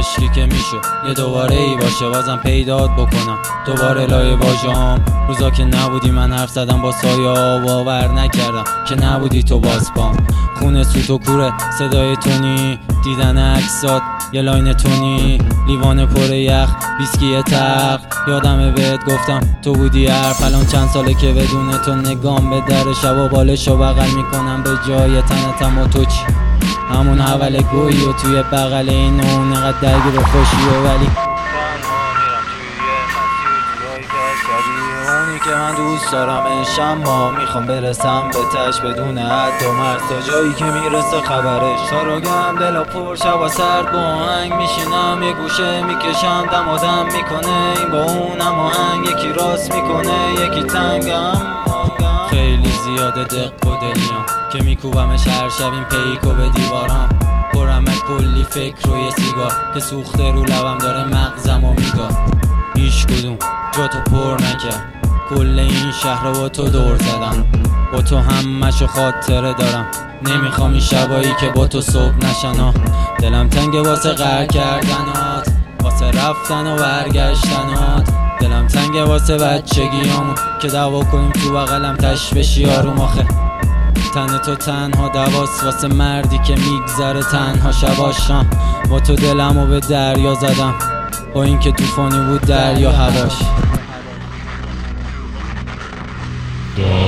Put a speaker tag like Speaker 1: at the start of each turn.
Speaker 1: کاشکی که میشد یه دوباره ای باشه بازم پیدات بکنم دوباره لای واژام. روزا که نبودی من حرف زدم با سایه ها باور نکردم که نبودی تو باز بام. خونه سوت و کوره صدای تونی دیدن عکسات یه لاین تونی لیوان پر یخ ویسکی تلخ. یادمه بهت گفتم تو بودی حرف. الان چند ساله که بدون تو نگام به در شب و بالشو بغل میکنم به جای تنتم. و تو چی؟ همون اول گویی و توی بغل این و نقدر درگیر خوشی و ولی اونی که من دوست دارمش اما میخوام برسم به تش بدون حد و مرز تا جایی که میرسه خبرش. ساروگم دلا پر شب سرد با آهنگ میشینم یه گوشه میکشم دم و دم میکنه این با اون هماهنگ یکی راست میکنه یکی تنگم. خیلی زیاده دق و دلیام که میکوبمش هر شب این پیکو به دیوارم. پرم کلی فکر و یه سیگار که سوخته رو لبم داره مغزم و میگار. هیچ کدوم جا تو پر نکرد کل این شهر رو با تو دور زدم. با تو همشو خاطره دارم نمیخوام این شبایی که با تو صبح نشنا. دلم تنگه واسه غر کردنات واسه رفتن و برگشتنات. دلم تنگه واسه بچگیامون که دعوا کنیم تو بغلم تش بشی آروم. آخه تن تو تنها دواست واسه مردی که میگذره تنها شباشم. با تو دلمو به دریا زدم با اینکه طوفانی بود دریا هواش.